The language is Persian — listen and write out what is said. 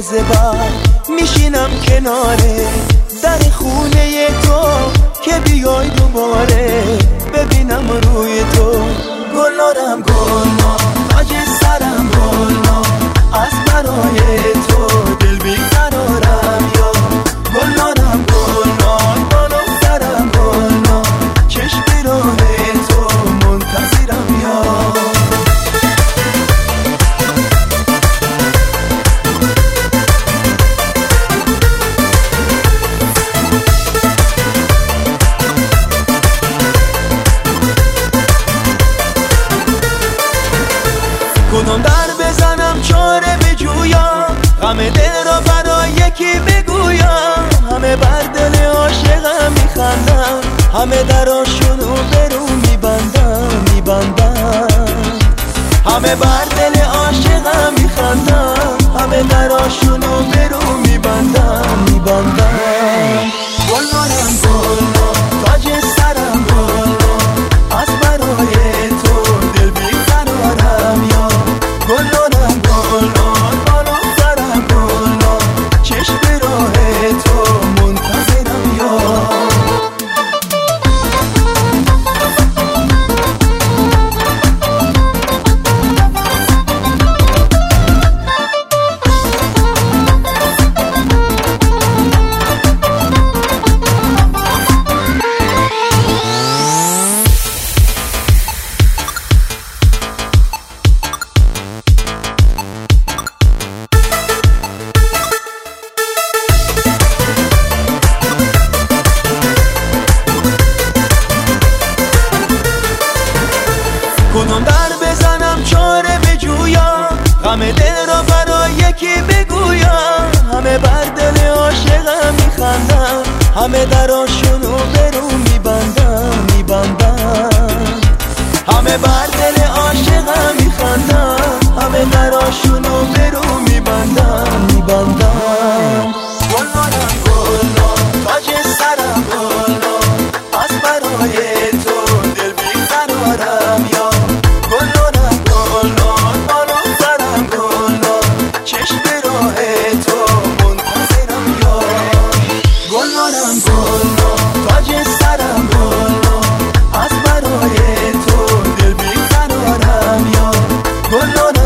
مواظبت میشینم کناره در خونه تو که بیای دوباره ببینم روی تو. گلنارم گلنار تاج سرم گلنار از برای تو دل بیقرارم یا گلنارم گلنار بالا سرم گلنار چشم راه تو منتظرم یا کدوم در بزنم چاره بجویم غم دل را برای یکی بگویم. همه بر دل عاشقم میخندم همه دراشونو برو میبندم همه بر دل عاشقم میخندم همه دراشونو برو میبندم گلنارم گلنار تاج سرم گلنار از برای تو دل بیقرارم یا گلنارم گلنار بالا سرم گلنار چشم راه تو منتظرم یا کدوم در بزنم چاره بجویم غم دل را برای یکی بگویم. همه بر دل عاشقم میخندم همه دراشونو برو میبندم همه بر دل عاشقم میخندم همه دراشونو برو میبندم گلنارم گلنار تاج سرم گلنار از برای تو دل بیقرارم یا گلنارم گلنار بالا سرم گلنار چشم راه تو منتظرم یا گلنارم گلنار تاج سرم گلنار از برای تو دل بیقرارم یا گلنارم